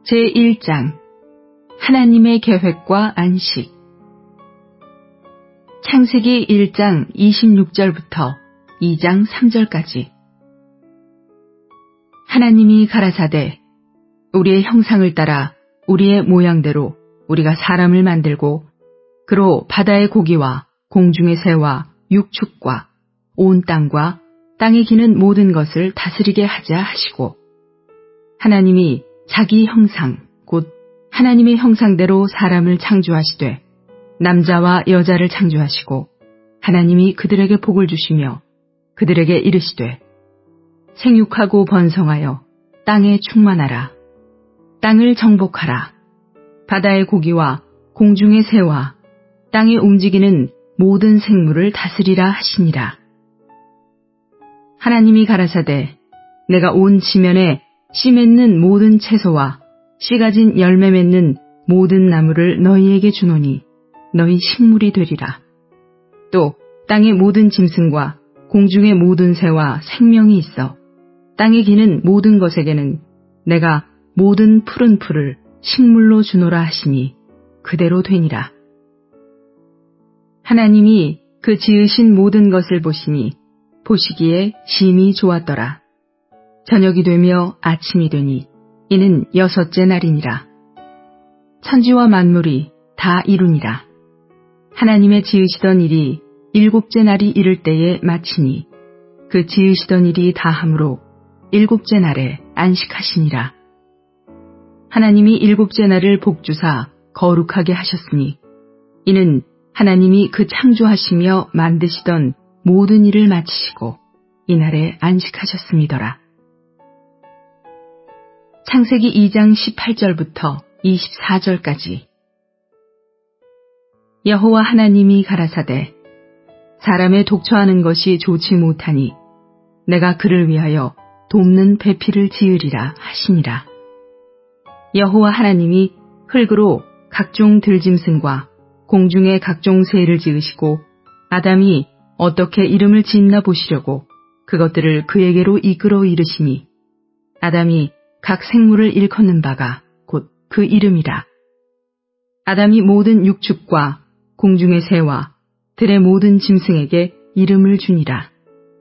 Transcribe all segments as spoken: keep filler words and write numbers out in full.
제일 장 하나님의 계획과 안식. 창세기 일 장 이십육 절부터 이 장 삼 절까지. 하나님이 가라사대 우리의 형상을 따라 우리의 모양대로 우리가 사람을 만들고 그로 바다의 고기와 공중의 새와 육축과 온 땅과 땅에 기는 모든 것을 다스리게 하자 하시고, 하나님이 자기 형상 곧 하나님의 형상대로 사람을 창조하시되 남자와 여자를 창조하시고, 하나님이 그들에게 복을 주시며 그들에게 이르시되 생육하고 번성하여 땅에 충만하라. 땅을 정복하라. 바다의 고기와 공중의 새와 땅에 움직이는 모든 생물을 다스리라 하시니라. 하나님이 가라사대 내가 온 지면에 씨 맺는 모든 채소와 씨 가진 열매 맺는 모든 나무를 너희에게 주노니 너희 식물이 되리라. 또 땅의 모든 짐승과 공중의 모든 새와 생명이 있어 땅에 기는 모든 것에게는 내가 모든 푸른 풀을 식물로 주노라 하시니 그대로 되니라. 하나님이 그 지으신 모든 것을 보시니 보시기에 심히 좋았더라. 저녁이 되며 아침이 되니 이는 여섯째 날이니라. 천지와 만물이 다 이루니라. 하나님의 지으시던 일이 일곱째 날이 이를 때에 마치니 그 지으시던 일이 다함으로 일곱째 날에 안식하시니라. 하나님이 일곱째 날을 복주사 거룩하게 하셨으니 이는 하나님이 그 창조하시며 만드시던 모든 일을 마치시고 이날에 안식하셨음이더라. 창세기 이 장 십팔 절부터 이십사 절까지. 여호와 하나님이 가라사대 사람의 독처하는 것이 좋지 못하니 내가 그를 위하여 돕는 배필을 지으리라 하시니라. 여호와 하나님이 흙으로 각종 들짐승과 공중의 각종 새를 지으시고 아담이 어떻게 이름을 짓나 보시려고 그것들을 그에게로 이끌어 이르시니 아담이 각 생물을 일컫는 바가 곧 그 이름이라. 아담이 모든 육축과 공중의 새와 들의 모든 짐승에게 이름을 주니라.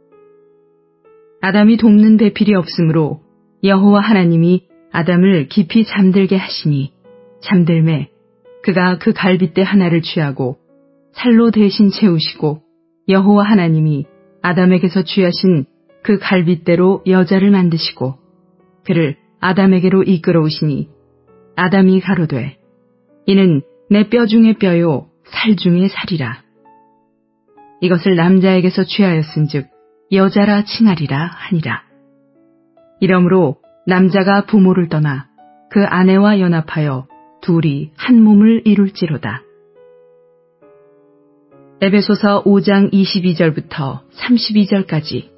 아담이 돕는 배필이 없으므로 여호와 하나님이 아담을 깊이 잠들게 하시니 잠들매 그가 그 갈빗대 하나를 취하고 살로 대신 채우시고 여호와 하나님이 아담에게서 취하신 그 갈빗대로 여자를 만드시고 그를 아담에게로 이끌어오시니 아담이 가로되 이는 내 뼈 중의 뼈요 살 중의 살이라. 이것을 남자에게서 취하였은즉 여자라 칭하리라 하니라. 이러므로 남자가 부모를 떠나 그 아내와 연합하여 둘이 한 몸을 이룰지로다. 에베소서 오 장 이십이 절부터 삼십이 절까지.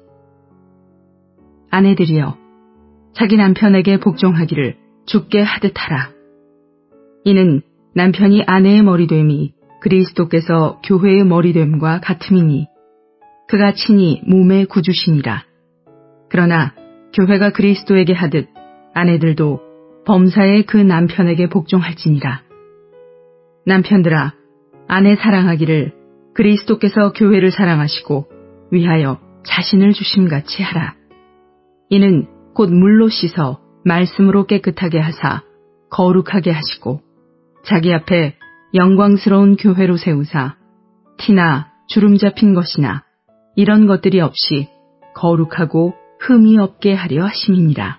아내들이여 자기 남편에게 복종하기를 주께 하듯 하라. 이는 남편이 아내의 머리됨이 그리스도께서 교회의 머리됨과 같음이니 그가 친히 몸의 구주시니라. 그러나 교회가 그리스도에게 하듯 아내들도 범사에 그 남편에게 복종할지니라. 남편들아 아내 사랑하기를 그리스도께서 교회를 사랑하시고 위하여 자신을 주심같이 하라. 이는 곧 물로 씻어 말씀으로 깨끗하게 하사 거룩하게 하시고 자기 앞에 영광스러운 교회로 세우사 티나 주름 잡힌 것이나 이런 것들이 없이 거룩하고 흠이 없게 하려 하심이니라.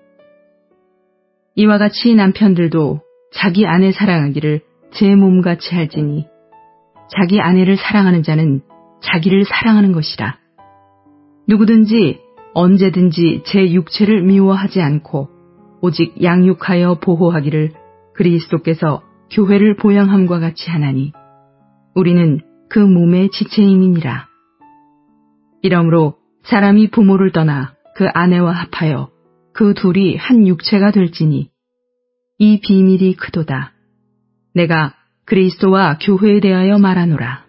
이와 같이 남편들도 자기 아내 사랑하기를 제 몸같이 할지니 자기 아내를 사랑하는 자는 자기를 사랑하는 것이라. 누구든지 언제든지 제 육체를 미워하지 않고 오직 양육하여 보호하기를 그리스도께서 교회를 보양함과 같이 하나니 우리는 그 몸의 지체임이니라. 이러므로 사람이 부모를 떠나 그 아내와 합하여 그 둘이 한 육체가 될지니 이 비밀이 크도다. 내가 그리스도와 교회에 대하여 말하노라.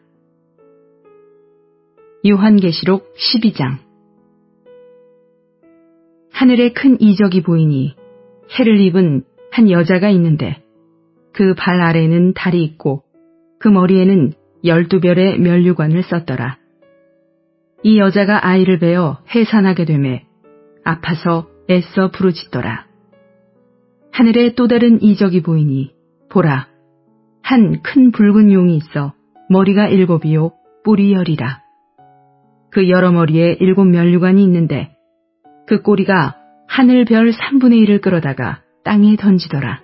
요한계시록 십이 장. 하늘에 큰 이적이 보이니 해를 입은 한 여자가 있는데 그 발 아래에는 달이 있고 그 머리에는 열두 별의 면류관을 썼더라. 이 여자가 아이를 베어 해산하게 되매 아파서 애써 부르짖더라. 하늘에 또 다른 이적이 보이니 보라, 한 큰 붉은 용이 있어 머리가 일곱이요 뿔이 열이라. 그 여러 머리에 일곱 면류관이 있는데 그 꼬리가 하늘 별 삼분의 일을 끌어다가 땅에 던지더라.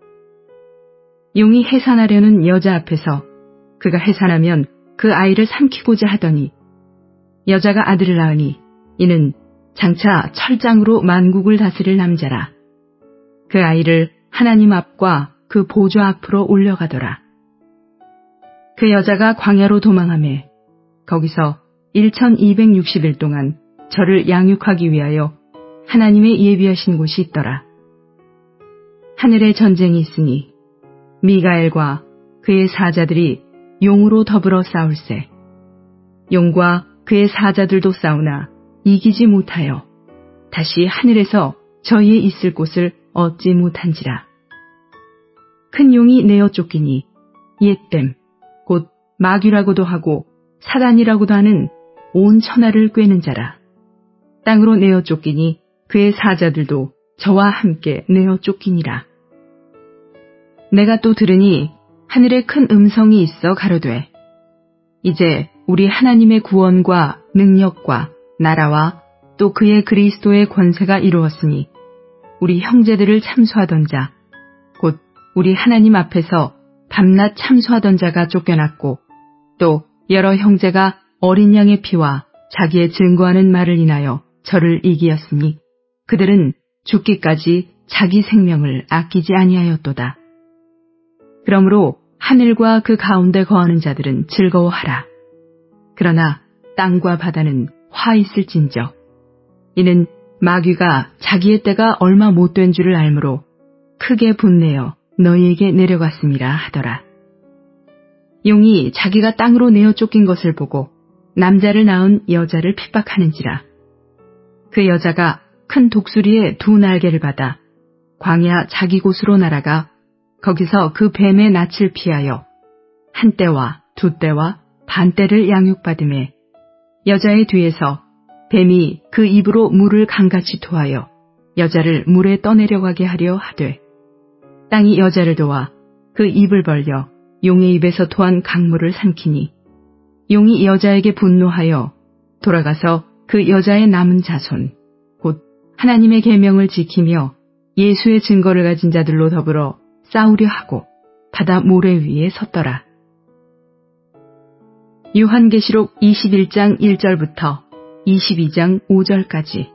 용이 해산하려는 여자 앞에서 그가 해산하면 그 아이를 삼키고자 하더니 여자가 아들을 낳으니 이는 장차 철장으로 만국을 다스릴 남자라. 그 아이를 하나님 앞과 그 보좌 앞으로 올려가더라. 그 여자가 광야로 도망하매 거기서 천이백육십 일 동안 저를 양육하기 위하여 하나님의 예비하신 곳이 있더라. 하늘에 전쟁이 있으니 미가엘과 그의 사자들이 용으로 더불어 싸울세. 용과 그의 사자들도 싸우나 이기지 못하여 다시 하늘에서 저희의 있을 곳을 얻지 못한지라. 큰 용이 내어 쫓기니 옛뱀 곧 마귀라고도 하고 사단이라고도 하는 온 천하를 꿰는 자라. 땅으로 내어 쫓기니 그의 사자들도 저와 함께 내어 쫓기니라. 내가 또 들으니 하늘에 큰 음성이 있어 가로되 이제 우리 하나님의 구원과 능력과 나라와 또 그의 그리스도의 권세가 이루었으니 우리 형제들을 참수하던 자 곧 우리 하나님 앞에서 밤낮 참수하던 자가 쫓겨났고 또 여러 형제가 어린 양의 피와 자기의 증거하는 말을 인하여 저를 이기었으니 그들은 죽기까지 자기 생명을 아끼지 아니하였도다. 그러므로 하늘과 그 가운데 거하는 자들은 즐거워하라. 그러나 땅과 바다는 화 있을진저. 이는 마귀가 자기의 때가 얼마 못된 줄을 알므로 크게 분내어 너희에게 내려갔음이라 하더라. 용이 자기가 땅으로 내어 쫓긴 것을 보고 남자를 낳은 여자를 핍박하는지라. 그 여자가 큰 독수리의 두 날개를 받아 광야 자기 곳으로 날아가 거기서 그 뱀의 낯을 피하여 한 때와 두 때와 반 때를 양육받음에 여자의 뒤에서 뱀이 그 입으로 물을 강같이 토하여 여자를 물에 떠내려가게 하려 하되 땅이 여자를 도와 그 입을 벌려 용의 입에서 토한 강물을 삼키니 용이 여자에게 분노하여 돌아가서 그 여자의 남은 자손 곧 하나님의 계명을 지키며 예수의 증거를 가진 자들로 더불어 싸우려 하고 바다 모래 위에 섰더라. 요한계시록 이십일 장 일 절부터 이십이 장 오 절까지.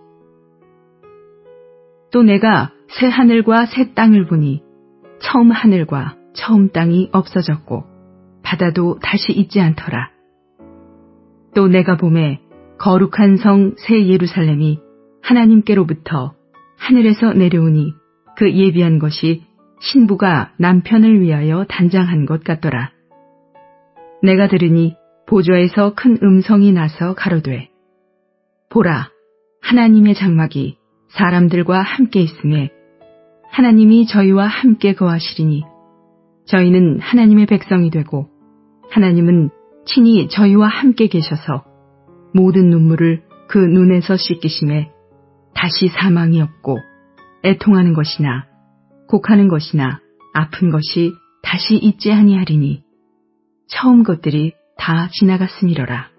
또 내가 새 하늘과 새 땅을 보니 처음 하늘과 처음 땅이 없어졌고 바다도 다시 있지 않더라. 또 내가 보매 거룩한 성 새 예루살렘이 하나님께로부터 하늘에서 내려오니 그 예비한 것이 신부가 남편을 위하여 단장한 것 같더라. 내가 들으니 보좌에서 큰 음성이 나서 가로되 보라, 하나님의 장막이 사람들과 함께 있음에 하나님이 저희와 함께 거하시리니 저희는 하나님의 백성이 되고 하나님은 친히 저희와 함께 계셔서 모든 눈물을 그 눈에서 씻기심에 다시 사망이 없고 애통하는 것이나 곡하는 것이나 아픈 것이 다시 있지 아니하리니 처음 것들이 다 지나갔음이로라.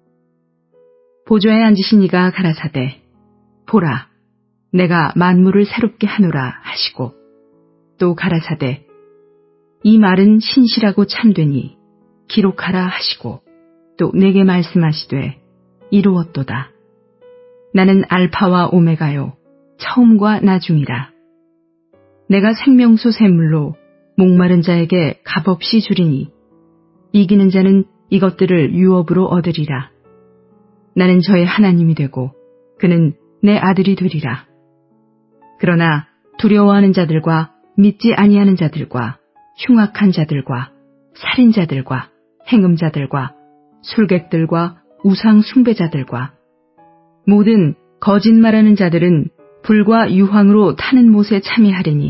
보좌에 앉으신 이가 가라사대 보라, 내가 만물을 새롭게 하노라 하시고 또 가라사대 이 말은 신실하고 참되니 기록하라 하시고 또 내게 말씀하시되 이루었도다. 나는 알파와 오메가요 처음과 나중이라. 내가 생명수 샘물로 목마른 자에게 값없이 주리니 이기는 자는 이것들을 유업으로 얻으리라. 나는 저의 하나님이 되고 그는 내 아들이 되리라. 그러나 두려워하는 자들과 믿지 아니하는 자들과 흉악한 자들과 살인자들과 행음자들과 술객들과 우상 숭배자들과 모든 거짓말하는 자들은 불과 유황으로 타는 못에 참여하리니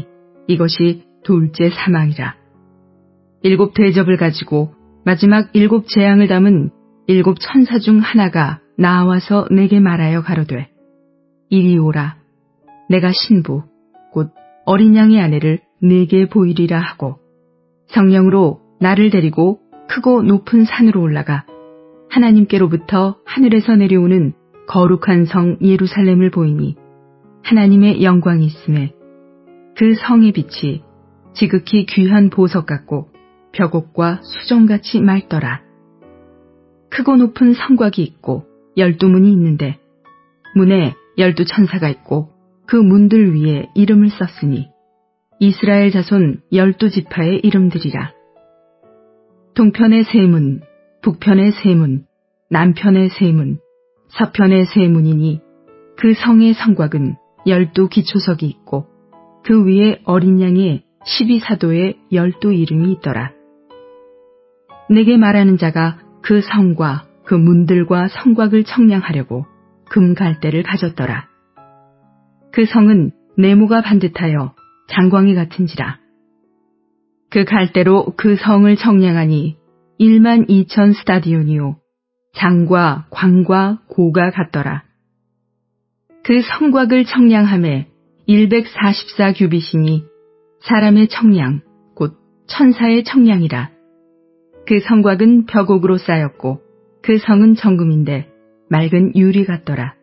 이것이 둘째 사망이라. 일곱 대접을 가지고 마지막 일곱 재앙을 담은 일곱 천사 중 하나가 나와서 내게 말하여 가로되 이리 오라. 내가 신부 곧 어린 양의 아내를 네게 보이리라 하고 성령으로 나를 데리고 크고 높은 산으로 올라가 하나님께로부터 하늘에서 내려오는 거룩한 성 예루살렘을 보이니 하나님의 영광이 있음에 그 성의 빛이 지극히 귀한 보석 같고 벽옥과 수정같이 맑더라. 크고 높은 성곽이 있고 열두 문이 있는데 문에 열두 천사가 있고 그 문들 위에 이름을 썼으니 이스라엘 자손 열두 지파의 이름들이라. 동편의 세 문, 북편의 세 문, 남편의 세 문, 서편의 세 문이니 그 성의 성곽은 열두 기초석이 있고 그 위에 어린 양의 십이 사도의 열두 이름이 있더라. 내게 말하는 자가 그 성과 그 문들과 성곽을 청량하려고 금 갈대를 가졌더라. 그 성은 네모가 반듯하여 장광이 같은지라. 그 갈대로 그 성을 청량하니 일만 이천 스타디온이요 장과 광과 고가 같더라. 그 성곽을 청량함에 일백사십사 규빗이니 사람의 청량 곧 천사의 청량이라. 그 성곽은 벽옥으로 쌓였고 그 성은 정금인데 맑은 유리 같더라.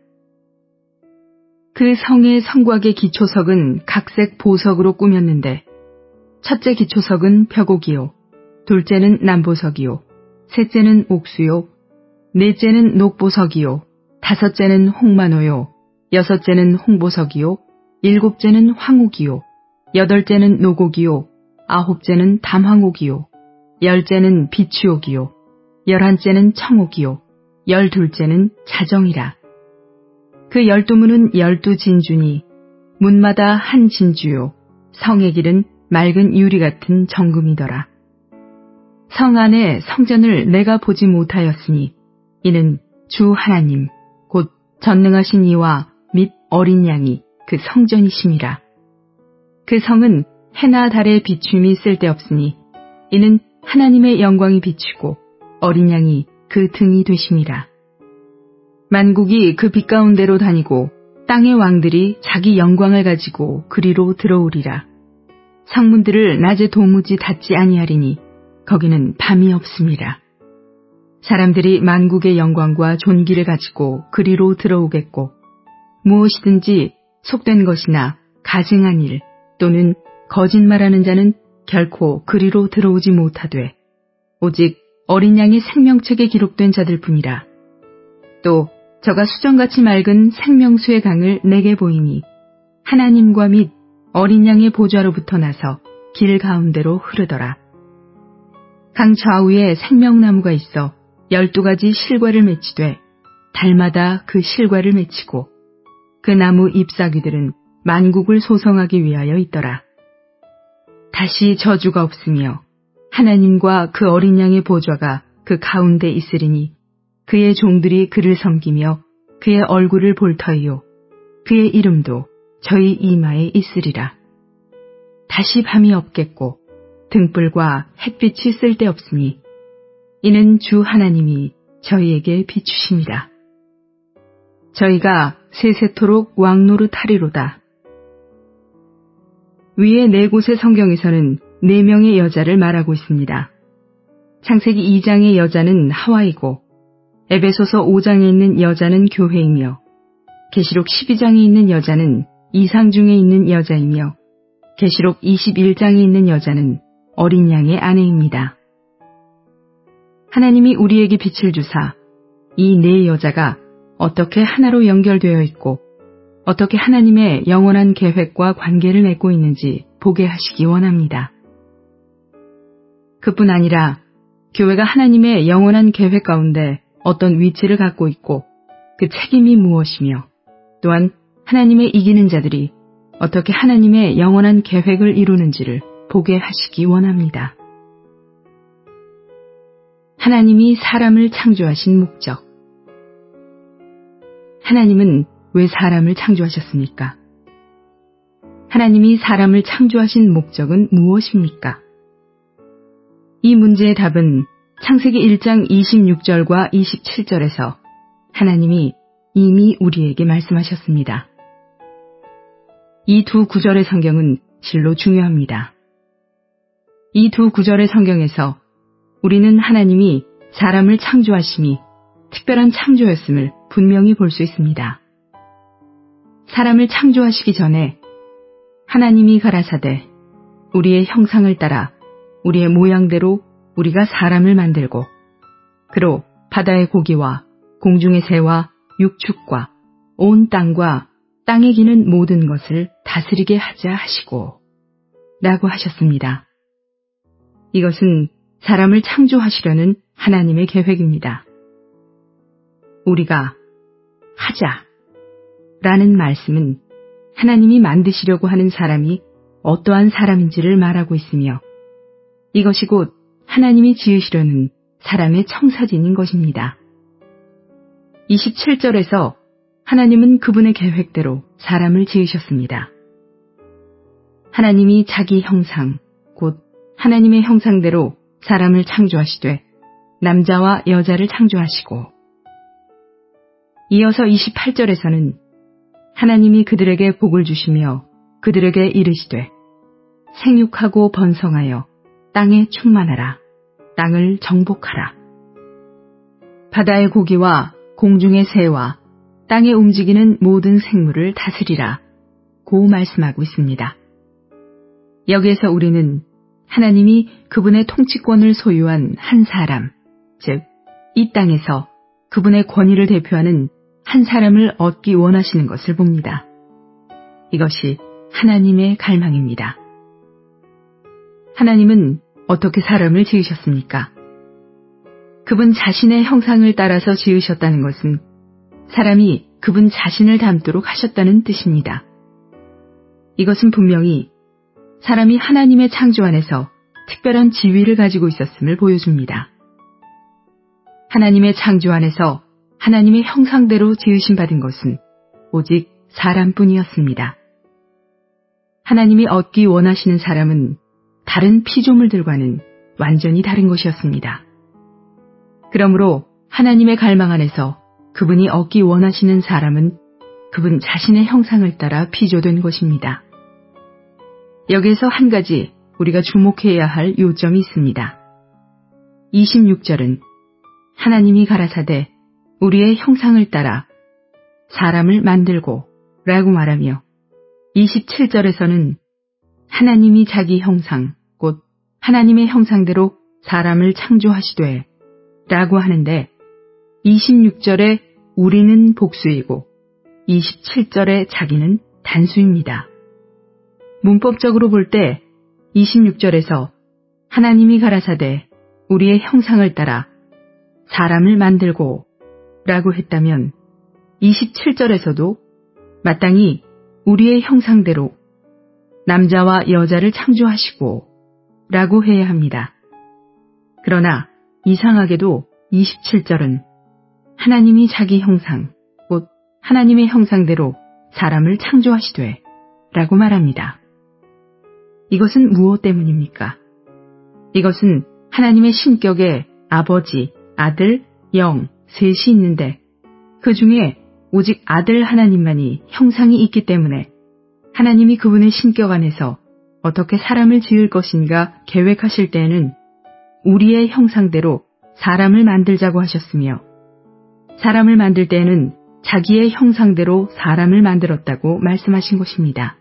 그 성의 성곽의 기초석은 각색 보석으로 꾸몄는데 첫째 기초석은 벽옥이요 둘째는 남보석이요 셋째는 옥수요 넷째는 녹보석이요 다섯째는 홍마노요 여섯째는 홍보석이요 일곱째는 황옥이요 여덟째는 노곡이요 아홉째는 담황옥이요 열째는 비추옥이요 열한째는 청옥이요 열둘째는 자정이라. 그 열두 문은 열두 진주니 문마다 한 진주요 성의 길은 맑은 유리 같은 정금이더라. 성 안에 성전을 내가 보지 못하였으니 이는 주 하나님 곧 전능하신 이와 및 어린 양이 그 성전이심이라. 그 성은 해나 달의 비춤이 쓸데없으니 이는 하나님의 영광이 비치고 어린 양이 그 등이 되심이라. 만국이 그 빛 가운데로 다니고 땅의 왕들이 자기 영광을 가지고 그리로 들어오리라. 성문들을 낮에 도무지 닫지 아니하리니 거기는 밤이 없음이라. 사람들이 만국의 영광과 존귀를 가지고 그리로 들어오겠고 무엇이든지 속된 것이나 가증한 일 또는 거짓말하는 자는 결코 그리로 들어오지 못하되 오직 어린 양의 생명책에 기록된 자들 뿐이라. 또 저가 수정같이 맑은 생명수의 강을 내게 보이니 하나님과 및 어린 양의 보좌로부터 나서 길 가운데로 흐르더라. 강 좌우에 생명나무가 있어 열두 가지 실과를 맺히되 달마다 그 실과를 맺히고 그 나무 잎사귀들은 만국을 소성하기 위하여 있더라. 다시 저주가 없으며 하나님과 그 어린 양의 보좌가 그 가운데 있으리니 그의 종들이 그를 섬기며 그의 얼굴을 볼 터이요 그의 이름도 저희 이마에 있으리라. 다시 밤이 없겠고 등불과 햇빛이 쓸데없으니 이는 주 하나님이 저희에게 비추심이라. 저희가 세세토록 왕노릇하리로다. 위에 네 곳의 성경에서는 네 명의 여자를 말하고 있습니다. 창세기 이 장의 여자는 하와이고 에베소서 오 장에 있는 여자는 교회이며 계시록 십이 장에 있는 여자는 이상 중에 있는 여자이며 계시록 이십일 장에 있는 여자는 어린 양의 아내입니다. 하나님이 우리에게 빛을 주사 이 네 여자가 어떻게 하나로 연결되어 있고 어떻게 하나님의 영원한 계획과 관계를 맺고 있는지 보게 하시기 원합니다. 그뿐 아니라 교회가 하나님의 영원한 계획 가운데 어떤 위치를 갖고 있고 그 책임이 무엇이며 또한 하나님의 이기는 자들이 어떻게 하나님의 영원한 계획을 이루는지를 보게 하시기 원합니다. 하나님이 사람을 창조하신 목적. 하나님은 왜 사람을 창조하셨습니까? 하나님이 사람을 창조하신 목적은 무엇입니까? 이 문제의 답은 창세기 일 장 이십육 절과 이십칠 절에서 하나님이 이미 우리에게 말씀하셨습니다. 이 두 구절의 성경은 실로 중요합니다. 이 두 구절의 성경에서 우리는 하나님이 사람을 창조하심이 특별한 창조였음을 분명히 볼 수 있습니다. 사람을 창조하시기 전에 하나님이 가라사대 우리의 형상을 따라 우리의 모양대로 우리가 사람을 만들고 그로 바다의 고기와 공중의 새와 육축과 온 땅과 땅에 기는 모든 것을 다스리게 하자 하시고 라고 하셨습니다. 이것은 사람을 창조하시려는 하나님의 계획입니다. 우리가 하자 라는 말씀은 하나님이 만드시려고 하는 사람이 어떠한 사람인지를 말하고 있으며 이것이 곧 하나님이 지으시려는 사람의 청사진인 것입니다. 이십칠 절에서 하나님은 그분의 계획대로 사람을 지으셨습니다. 하나님이 자기 형상, 곧 하나님의 형상대로 사람을 창조하시되 남자와 여자를 창조하시고 이어서 이십팔 절에서는 하나님이 그들에게 복을 주시며 그들에게 이르시되 생육하고 번성하여 땅에 충만하라. 땅을 정복하라. 바다의 고기와 공중의 새와 땅에 움직이는 모든 생물을 다스리라. 고 말씀하고 있습니다. 여기에서 우리는 하나님이 그분의 통치권을 소유한 한 사람, 즉 이 땅에서 그분의 권위를 대표하는 한 사람을 얻기 원하시는 것을 봅니다. 이것이 하나님의 갈망입니다. 하나님은 어떻게 사람을 지으셨습니까? 그분 자신의 형상을 따라서 지으셨다는 것은 사람이 그분 자신을 닮도록 하셨다는 뜻입니다. 이것은 분명히 사람이 하나님의 창조 안에서 특별한 지위를 가지고 있었음을 보여줍니다. 하나님의 창조 안에서 하나님의 형상대로 지으심 받은 것은 오직 사람뿐이었습니다. 하나님이 얻기 원하시는 사람은 다른 피조물들과는 완전히 다른 것이었습니다. 그러므로 하나님의 갈망 안에서 그분이 얻기 원하시는 사람은 그분 자신의 형상을 따라 피조된 것입니다. 여기에서 한 가지 우리가 주목해야 할 요점이 있습니다. 이십육 절은 하나님이 가라사대 우리의 형상을 따라 사람을 만들고 라고 말하며 이십칠 절에서는 하나님이 자기 형상, 곧 하나님의 형상대로 사람을 창조하시되 라고 하는데 이십육 절에 우리는 복수이고 이십칠 절에 자기는 단수입니다. 문법적으로 볼 때 이십육 절에서 하나님이 가라사대 우리의 형상을 따라 사람을 만들고 라고 했다면 이십칠 절에서도 마땅히 우리의 형상대로 남자와 여자를 창조하시고 라고 해야 합니다. 그러나 이상하게도 이십칠 절은 하나님이 자기 형상, 곧 하나님의 형상대로 사람을 창조하시되 라고 말합니다. 이것은 무엇 때문입니까? 이것은 하나님의 신격에 아버지, 아들, 영, 셋이 있는데 그 중에 오직 아들 하나님만이 형상이 있기 때문에 하나님이 그분의 신격 안에서 어떻게 사람을 지을 것인가 계획하실 때에는 우리의 형상대로 사람을 만들자고 하셨으며 사람을 만들 때에는 자기의 형상대로 사람을 만들었다고 말씀하신 것입니다.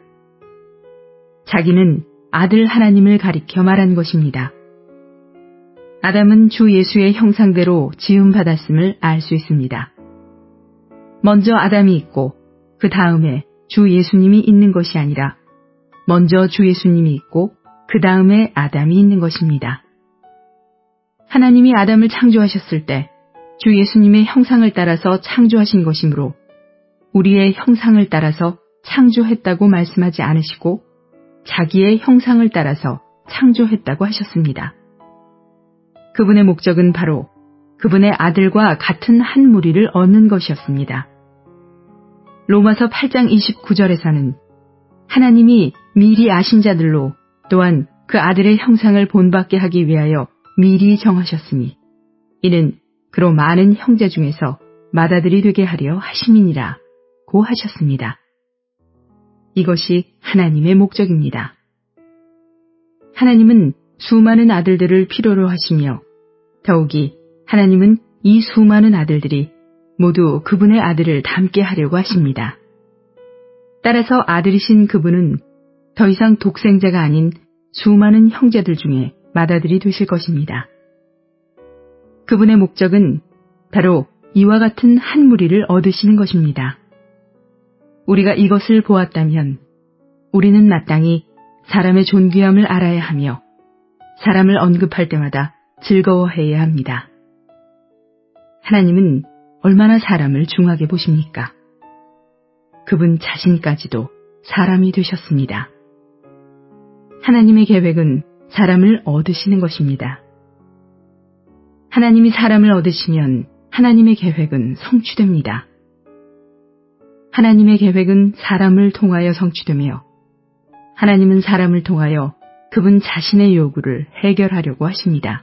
자기는 아들 하나님을 가리켜 말한 것입니다. 아담은 주 예수의 형상대로 지음받았음을 알 수 있습니다. 먼저 아담이 있고 그 다음에 주 예수님이 있는 것이 아니라 먼저 주 예수님이 있고 그 다음에 아담이 있는 것입니다. 하나님이 아담을 창조하셨을 때 주 예수님의 형상을 따라서 창조하신 것이므로 우리의 형상을 따라서 창조했다고 말씀하지 않으시고 자기의 형상을 따라서 창조했다고 하셨습니다. 그분의 목적은 바로 그분의 아들과 같은 한 무리를 얻는 것이었습니다. 로마서 팔 장 이십구 절에서는 하나님이 미리 아신 자들로 또한 그 아들의 형상을 본받게 하기 위하여 미리 정하셨으니 이는 그로 많은 형제 중에서 맏아들이 되게 하려 하심이니라 고 하셨습니다. 이것이 하나님의 목적입니다. 하나님은 수많은 아들들을 필요로 하시며 더욱이 하나님은 이 수많은 아들들이 모두 그분의 아들을 닮게 하려고 하십니다. 따라서 아들이신 그분은 더 이상 독생자가 아닌 수많은 형제들 중에 맏아들이 되실 것입니다. 그분의 목적은 바로 이와 같은 한 무리를 얻으시는 것입니다. 우리가 이것을 보았다면 우리는 마땅히 사람의 존귀함을 알아야 하며 사람을 언급할 때마다 즐거워해야 합니다. 하나님은 얼마나 사람을 중하게 보십니까? 그분 자신까지도 사람이 되셨습니다. 하나님의 계획은 사람을 얻으시는 것입니다. 하나님이 사람을 얻으시면 하나님의 계획은 성취됩니다. 하나님의 계획은 사람을 통하여 성취되며 하나님은 사람을 통하여 그분 자신의 요구를 해결하려고 하십니다.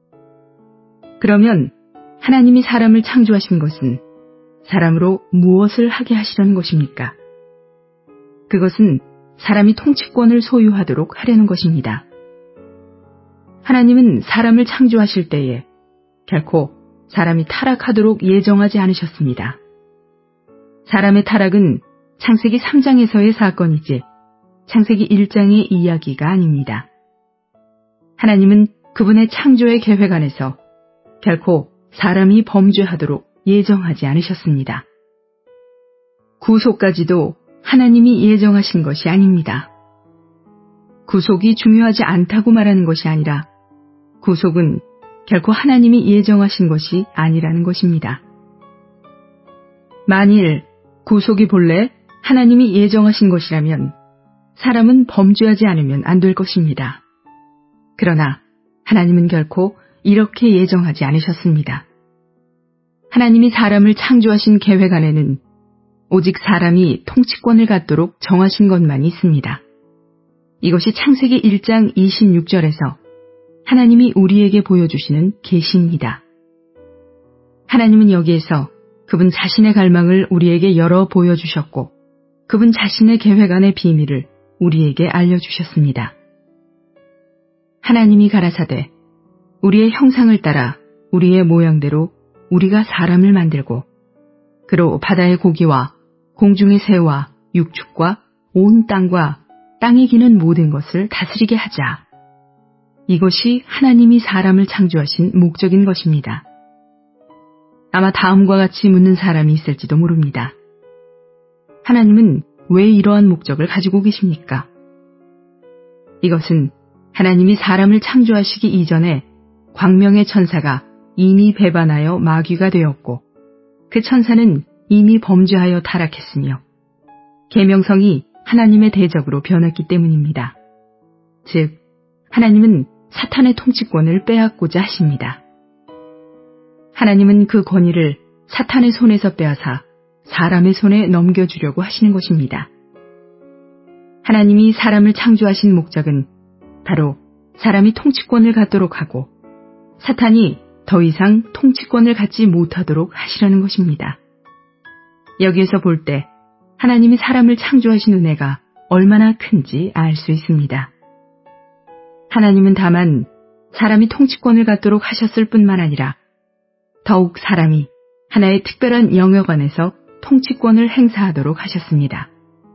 그러면 하나님이 사람을 창조하신 것은 사람으로 무엇을 하게 하시려는 것입니까? 그것은 사람이 통치권을 소유하도록 하려는 것입니다. 하나님은 사람을 창조하실 때에 결코 사람이 타락하도록 예정하지 않으셨습니다. 사람의 타락은 창세기 삼 장에서의 사건이지 창세기 일 장의 이야기가 아닙니다. 하나님은 그분의 창조의 계획 안에서 결코 사람이 범죄하도록 예정하지 않으셨습니다. 구속까지도 하나님이 예정하신 것이 아닙니다. 구속이 중요하지 않다고 말하는 것이 아니라 구속은 결코 하나님이 예정하신 것이 아니라는 것입니다. 만일 구속이 본래 하나님이 예정하신 것이라면 사람은 범죄하지 않으면 안 될 것입니다. 그러나 하나님은 결코 이렇게 예정하지 않으셨습니다. 하나님이 사람을 창조하신 계획 안에는 오직 사람이 통치권을 갖도록 정하신 것만이 있습니다. 이것이 창세기 일 장 이십육 절에서 하나님이 우리에게 보여주시는 계시입니다. 하나님은 여기에서 그분 자신의 갈망을 우리에게 열어 보여주셨고 그분 자신의 계획 안의 비밀을 우리에게 알려주셨습니다. 하나님이 가라사대 우리의 형상을 따라 우리의 모양대로 우리가 사람을 만들고 그로 바다의 고기와 공중의 새와 육축과 온 땅과 땅에 기는 모든 것을 다스리게 하자. 이것이 하나님이 사람을 창조하신 목적인 것입니다. 아마 다음과 같이 묻는 사람이 있을지도 모릅니다. 하나님은 왜 이러한 목적을 가지고 계십니까? 이것은 하나님이 사람을 창조하시기 이전에 광명의 천사가 이미 배반하여 마귀가 되었고 그 천사는 이미 범죄하여 타락했으며 계명성이 하나님의 대적으로 변했기 때문입니다. 즉 하나님은 사탄의 통치권을 빼앗고자 하십니다. 하나님은 그 권위를 사탄의 손에서 빼앗아 사람의 손에 넘겨주려고 하시는 것입니다. 하나님이 사람을 창조하신 목적은 바로 사람이 통치권을 갖도록 하고 사탄이 더 이상 통치권을 갖지 못하도록 하시려는 것입니다. 여기에서 볼 때 하나님이 사람을 창조하신 은혜가 얼마나 큰지 알 수 있습니다. 하나님은 다만 사람이 통치권을 갖도록 하셨을 뿐만 아니라 더욱 사람이 하나의 특별한 영역 안에서 통치권을 행사하도록 하셨습니다.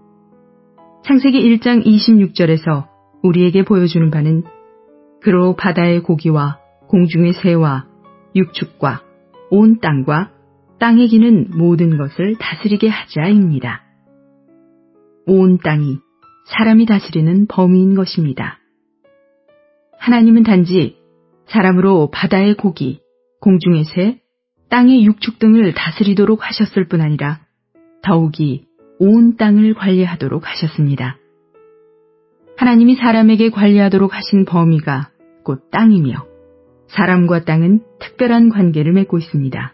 창세기 일 장 이십육 절에서 우리에게 보여주는 바는 그로 바다의 고기와 공중의 새와 육축과 온 땅과 땅에 기는 모든 것을 다스리게 하자입니다. 온 땅이 사람이 다스리는 범위인 것입니다. 하나님은 단지 사람으로 바다의 고기, 공중의 새, 땅의 육축 등을 다스리도록 하셨을 뿐 아니라 더욱이 온 땅을 관리하도록 하셨습니다. 하나님이 사람에게 관리하도록 하신 범위가 곧 땅이며 사람과 땅은 특별한 관계를 맺고 있습니다.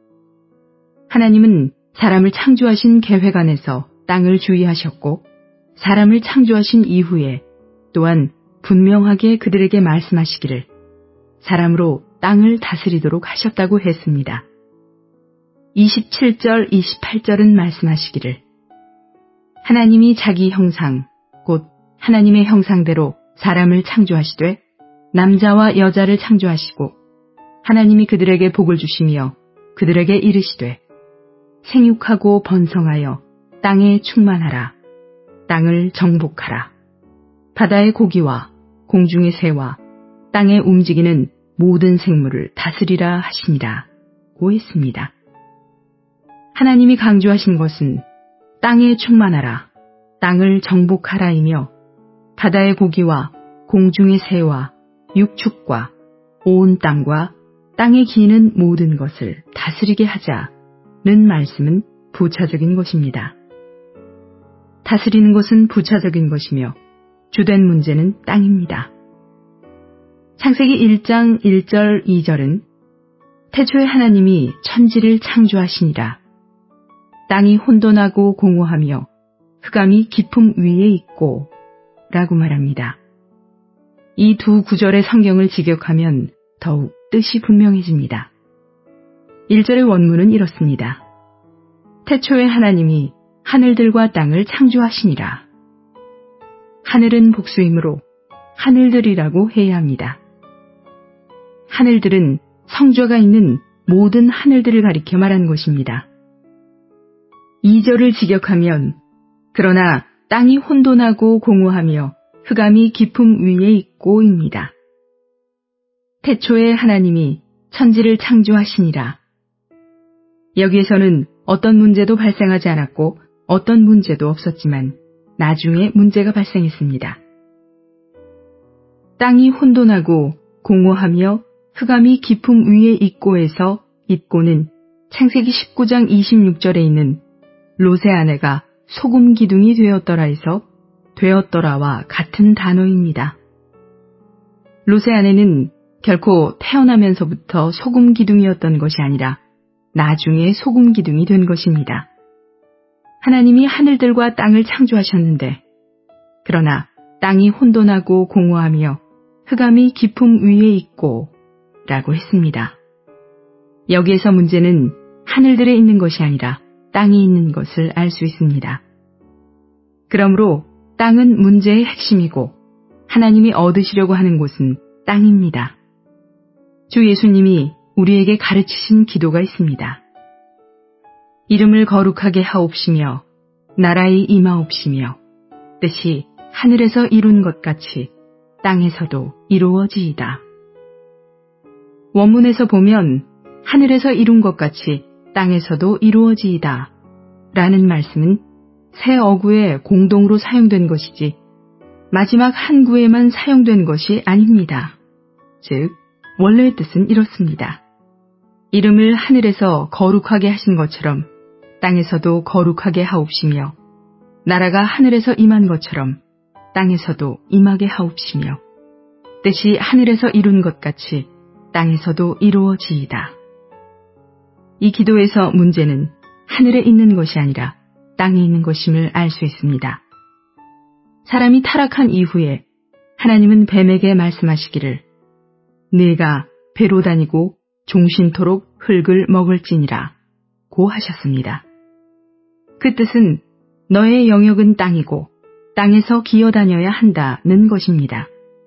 하나님은 사람을 창조하신 계획 안에서 땅을 주의하셨고 사람을 창조하신 이후에 또한 분명하게 그들에게 말씀하시기를 사람으로 땅을 다스리도록 하셨다고 했습니다. 이십칠 절, 이십팔 절은 말씀하시기를 하나님이 자기 형상, 곧 하나님의 형상대로 사람을 창조하시되 남자와 여자를 창조하시고 하나님이 그들에게 복을 주시며 그들에게 이르시되 생육하고 번성하여 땅에 충만하라. 땅을 정복하라. 바다의 고기와 공중의 새와 땅에 움직이는 모든 생물을 다스리라 하시니라 고 했습니다. 하나님이 강조하신 것은 땅에 충만하라, 땅을 정복하라이며 바다의 고기와 공중의 새와 육축과 온 땅과 땅에 기는 모든 것을 다스리게 하자는 말씀은 부차적인 것입니다. 다스리는 것은 부차적인 것이며 주된 문제는 땅입니다. 창세기 일 장 일 절 이 절은 태초에 하나님이 천지를 창조하시니라. 땅이 혼돈하고 공허하며 흑암이 깊음 위에 있고 라고 말합니다. 이 두 구절의 성경을 직역하면 더욱 뜻이 분명해집니다. 일 절의 원문은 이렇습니다. 태초에 하나님이 하늘들과 땅을 창조하시니라. 하늘은 복수이므로 하늘들이라고 해야 합니다. 하늘들은 성좌가 있는 모든 하늘들을 가리켜 말한 것입니다. 이 절을 직역하면 그러나 땅이 혼돈하고 공허하며 흑암이 깊음 위에 있고입니다. 태초에 하나님이 천지를 창조하시니라. 여기에서는 어떤 문제도 발생하지 않았고 어떤 문제도 없었지만 나중에 문제가 발생했습니다. 땅이 혼돈하고 공허하며 흑암이 깊음 위에 있고에서 있고는 창세기 십구 장 이십육 절에 있는 롯의 아내가 소금 기둥이 되었더라에서 되었더라와 같은 단어입니다. 롯의 아내는 결코 태어나면서부터 소금 기둥이었던 것이 아니라 나중에 소금 기둥이 된 것입니다. 하나님이 하늘들과 땅을 창조하셨는데 그러나 땅이 혼돈하고 공허하며 흑암이 깊음 위에 있고 라고 했습니다. 여기에서 문제는 하늘들에 있는 것이 아니라 땅에 있는 것을 알 수 있습니다. 그러므로 땅은 문제의 핵심이고 하나님이 얻으시려고 하는 곳은 땅입니다. 주 예수님이 우리에게 가르치신 기도가 있습니다. 이름을 거룩하게 하옵시며 나라의 임하옵시며 뜻이 하늘에서 이룬 것 같이 땅에서도 이루어지이다. 원문에서 보면 하늘에서 이룬 것 같이 땅에서도 이루어지이다 라는 말씀은 세 어구에 공동으로 사용된 것이지 마지막 한 구에만 사용된 것이 아닙니다. 즉 원래의 뜻은 이렇습니다. 이름을 하늘에서 거룩하게 하신 것처럼 땅에서도 거룩하게 하옵시며 나라가 하늘에서 임한 것처럼 땅에서도 임하게 하옵시며 뜻이 하늘에서 이룬 것 같이 땅에서도 이루어지이다. 이 기도에서 문제는 하늘에 있는 것이 아니라 땅에 있는 것임을 알 수 있습니다. 사람이 타락한 이후에 하나님은 뱀에게 말씀하시기를 네가 배로 다니고 종신토록 흙을 먹을지니라 고 하셨습니다. 그 뜻은 너의 영역은 땅이고 땅에서 기어다녀야 한다는 것입니다.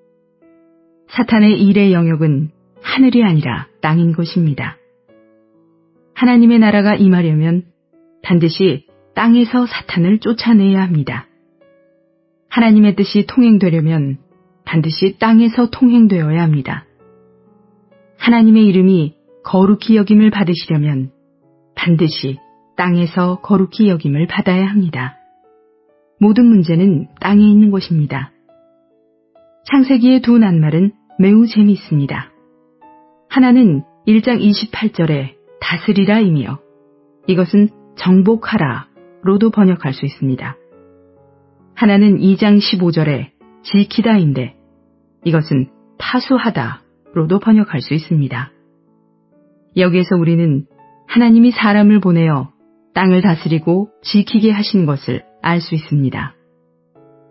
사탄의 일의 영역은 하늘이 아니라 땅인 것입니다. 하나님의 나라가 임하려면 반드시 땅에서 사탄을 쫓아내야 합니다. 하나님의 뜻이 통행되려면 반드시 땅에서 통행되어야 합니다. 하나님의 이름이 거룩히 여김을 받으시려면 반드시 땅에서 거룩히 여김을 받아야 합니다. 모든 문제는 땅에 있는 것입니다. 창세기의 두 낱말은 매우 재미있습니다. 하나는 일 장 이십팔 절에 다스리라이며 이것은 정복하라로도 번역할 수 있습니다. 하나는 이 장 십오 절에 지키다인데 이것은 파수하다로도 번역할 수 있습니다. 여기에서 우리는 하나님이 사람을 보내어 땅을 다스리고 지키게 하신 것을 알 수 있습니다.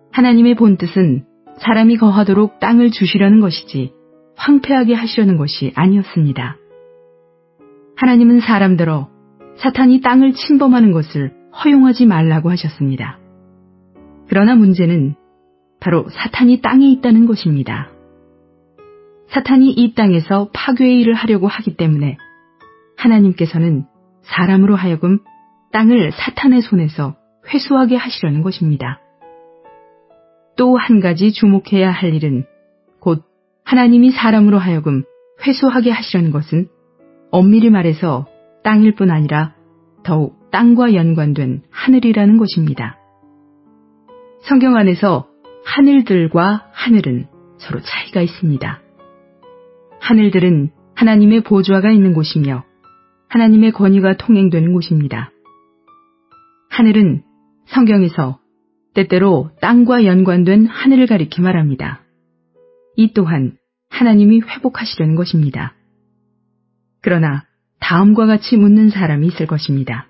하나님의 본뜻은 사람이 거하도록 땅을 주시려는 것이지 황폐하게 하시려는 것이 아니었습니다. 하나님은 사람들어 사탄이 땅을 침범하는 것을 허용하지 말라고 하셨습니다. 그러나 문제는 바로 사탄이 땅에 있다는 것입니다. 사탄이 이 땅에서 파괴의 일을 하려고 하기 때문에 하나님께서는 사람으로 하여금 땅을 사탄의 손에서 회수하게 하시려는 것입니다. 또 한 가지 주목해야 할 일은 곧 하나님이 사람으로 하여금 회수하게 하시려는 것은 엄밀히 말해서 땅일 뿐 아니라 더욱 땅과 연관된 하늘이라는 것입니다. 성경 안에서 하늘들과 하늘은 서로 차이가 있습니다. 하늘들은 하나님의 보좌가 있는 곳이며 하나님의 권위가 통행되는 곳입니다. 하늘은 성경에서 때때로 땅과 연관된 하늘을 가리켜 말합니다. 이 또한 하나님이 회복하시려는 것입니다. 그러나 다음과 같이 묻는 사람이 있을 것입니다.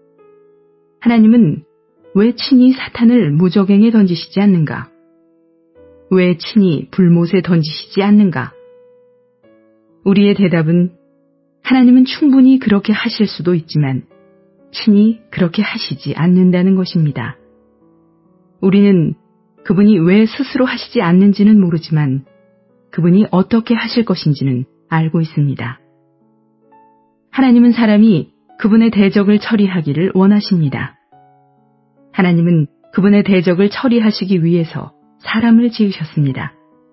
하나님은 왜 친히 사탄을 무저갱에 던지시지 않는가? 왜 친히 불못에 던지시지 않는가? 우리의 대답은 하나님은 충분히 그렇게 하실 수도 있지만 친히 그렇게 하시지 않는다는 것입니다. 우리는 그분이 왜 스스로 하시지 않는지는 모르지만 그분이 어떻게 하실 것인지는 알고 있습니다. 하나님은 사람이 그분의 대적을 처리하기를 원하십니다. 하나님은 그분의 대적을 처리하시기 위해서 사람을 지으셨습니다.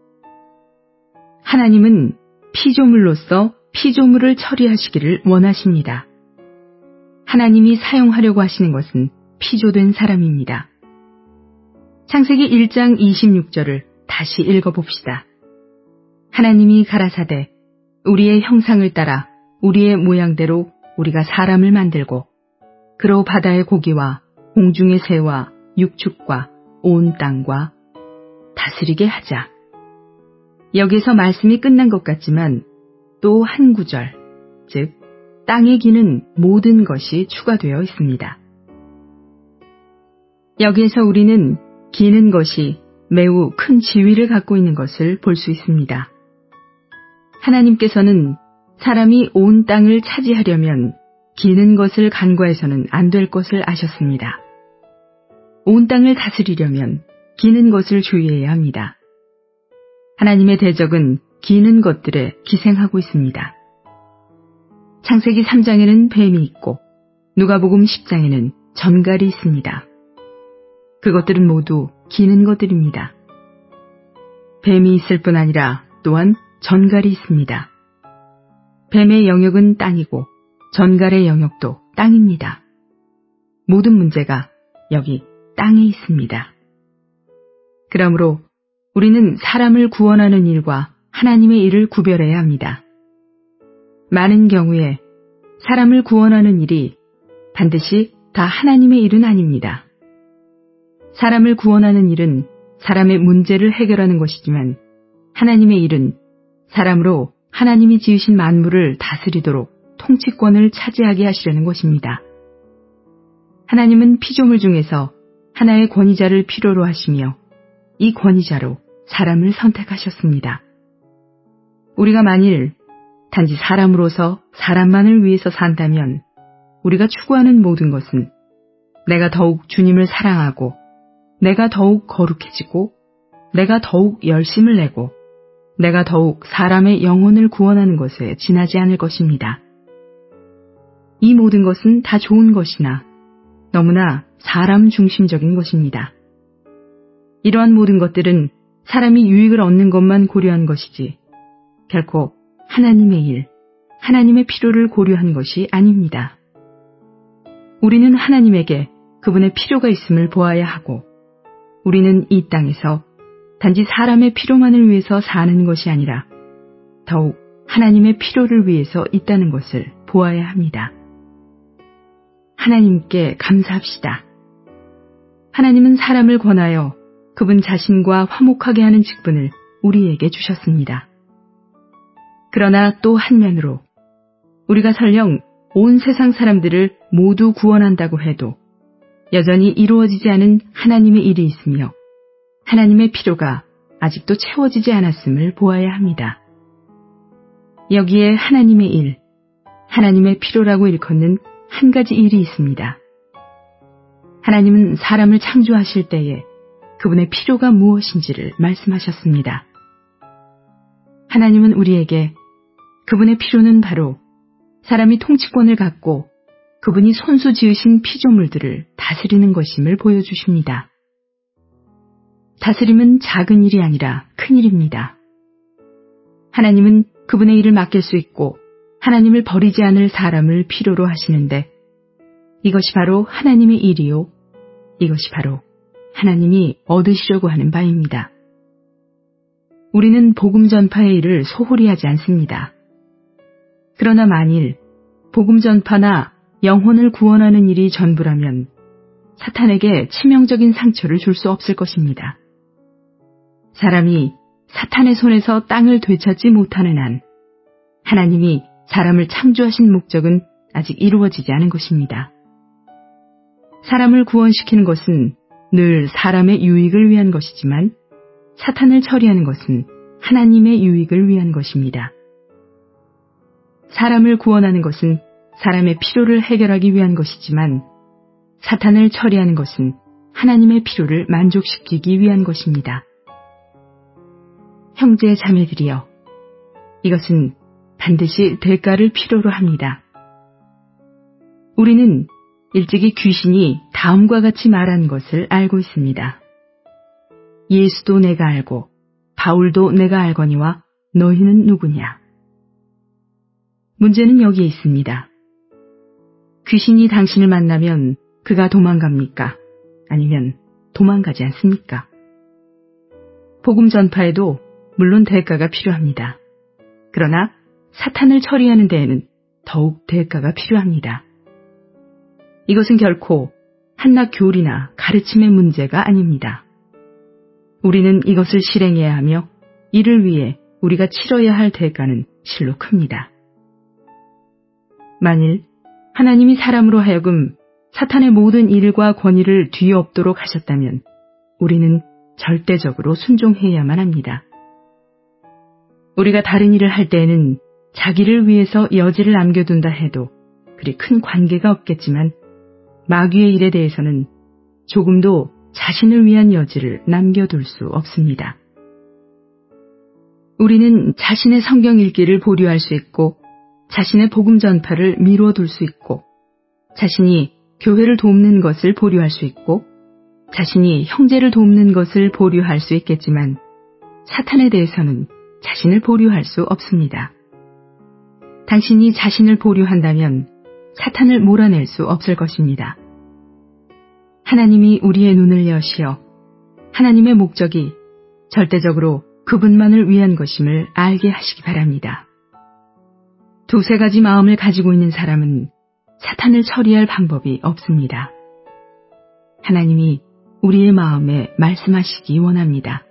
하나님은 피조물로서 피조물을 처리하시기를 원하십니다. 하나님이 사용하려고 하시는 것은 피조된 사람입니다. 창세기 일 장 이십육 절을 다시 읽어봅시다. 하나님이 가라사대 우리의 형상을 따라 우리의 모양대로 우리가 사람을 만들고 그로 바다의 고기와 공중의 새와 육축과 온 땅과 다스리게 하자. 여기서 말씀이 끝난 것 같지만 또 한 구절, 즉 땅에 기는 모든 것이 추가되어 있습니다. 여기에서 우리는 기는 것이 매우 큰 지위를 갖고 있는 것을 볼 수 있습니다. 하나님께서는 사람이 온 땅을 차지하려면 기는 것을 간과해서는 안 될 것을 아셨습니다. 온 땅을 다스리려면 기는 것을 주의해야 합니다. 하나님의 대적은 기는 것들에 기생하고 있습니다. 창세기 삼 장에는 뱀이 있고 누가복음 십 장에는 전갈이 있습니다. 그것들은 모두 기는 것들입니다. 뱀이 있을 뿐 아니라 또한 전갈이 있습니다. 뱀의 영역은 땅이고 전갈의 영역도 땅입니다. 모든 문제가 여기 땅에 있습니다. 그러므로 우리는 사람을 구원하는 일과 하나님의 일을 구별해야 합니다. 많은 경우에 사람을 구원하는 일이 반드시 다 하나님의 일은 아닙니다. 사람을 구원하는 일은 사람의 문제를 해결하는 것이지만 하나님의 일은 사람으로 하나님이 지으신 만물을 다스리도록 통치권을 차지하게 하시려는 것입니다. 하나님은 피조물 중에서 하나의 권위자를 필요로 하시며 이 권위자로 사람을 선택하셨습니다. 우리가 만일 단지 사람으로서 사람만을 위해서 산다면 우리가 추구하는 모든 것은 내가 더욱 주님을 사랑하고 내가 더욱 거룩해지고 내가 더욱 열심을 내고 내가 더욱 사람의 영혼을 구원하는 것에 지나지 않을 것입니다. 이 모든 것은 다 좋은 것이나 너무나 사람 중심적인 것입니다. 이러한 모든 것들은 사람이 유익을 얻는 것만 고려한 것이지 결코 하나님의 일, 하나님의 필요를 고려한 것이 아닙니다. 우리는 하나님에게 그분의 필요가 있음을 보아야 하고 우리는 이 땅에서 단지 사람의 필요만을 위해서 사는 것이 아니라 더욱 하나님의 필요를 위해서 있다는 것을 보아야 합니다. 하나님께 감사합시다. 하나님은 사람을 권하여 그분 자신과 화목하게 하는 직분을 우리에게 주셨습니다. 그러나 또 한면으로 우리가 설령 온 세상 사람들을 모두 구원한다고 해도 여전히 이루어지지 않은 하나님의 일이 있으며 하나님의 필요가 아직도 채워지지 않았음을 보아야 합니다. 여기에 하나님의 일, 하나님의 필요라고 일컫는 한 가지 일이 있습니다. 하나님은 사람을 창조하실 때에 그분의 필요가 무엇인지를 말씀하셨습니다. 하나님은 우리에게 그분의 필요는 바로 사람이 통치권을 갖고 그분이 손수 지으신 피조물들을 다스리는 것임을 보여주십니다. 다스림은 작은 일이 아니라 큰 일입니다. 하나님은 그분의 일을 맡길 수 있고 하나님을 버리지 않을 사람을 필요로 하시는데 이것이 바로 하나님의 일이요. 이것이 바로 하나님이 얻으시려고 하는 바입니다. 우리는 복음 전파의 일을 소홀히 하지 않습니다. 그러나 만일 복음 전파나 영혼을 구원하는 일이 전부라면 사탄에게 치명적인 상처를 줄 수 없을 것입니다. 사람이 사탄의 손에서 땅을 되찾지 못하는 한 하나님이 사람을 창조하신 목적은 아직 이루어지지 않은 것입니다. 사람을 구원시키는 것은 늘 사람의 유익을 위한 것이지만 사탄을 처리하는 것은 하나님의 유익을 위한 것입니다. 사람을 구원하는 것은 사람의 필요를 해결하기 위한 것이지만 사탄을 처리하는 것은 하나님의 필요를 만족시키기 위한 것입니다. 형제 자매들이여, 이것은 반드시 대가를 필요로 합니다. 우리는 일찍이 귀신이 다음과 같이 말한 것을 알고 있습니다. 예수도 내가 알고 바울도 내가 알거니와 너희는 누구냐? 문제는 여기에 있습니다. 귀신이 당신을 만나면 그가 도망갑니까? 아니면 도망가지 않습니까? 복음 전파에도 물론 대가가 필요합니다. 그러나 사탄을 처리하는 데에는 더욱 대가가 필요합니다. 이것은 결코 한낱 교리나 가르침의 문제가 아닙니다. 우리는 이것을 실행해야 하며 이를 위해 우리가 치러야 할 대가는 실로 큽니다. 만일 하나님이 사람으로 하여금 사탄의 모든 일과 권위를 뒤엎도록 하셨다면 우리는 절대적으로 순종해야만 합니다. 우리가 다른 일을 할 때에는 자기를 위해서 여지를 남겨둔다 해도 그리 큰 관계가 없겠지만 마귀의 일에 대해서는 조금도 자신을 위한 여지를 남겨둘 수 없습니다. 우리는 자신의 성경 읽기를 보류할 수 있고 자신의 복음 전파를 미뤄둘 수 있고 자신이 교회를 돕는 것을 보류할 수 있고 자신이 형제를 돕는 것을 보류할 수 있겠지만 사탄에 대해서는 자신을 보류할 수 없습니다. 당신이 자신을 보류한다면 사탄을 몰아낼 수 없을 것입니다. 하나님이 우리의 눈을 여시어 하나님의 목적이 절대적으로 그분만을 위한 것임을 알게 하시기 바랍니다. 두세 가지 마음을 가지고 있는 사람은 사탄을 처리할 방법이 없습니다. 하나님이 우리의 마음에 말씀하시기 원합니다.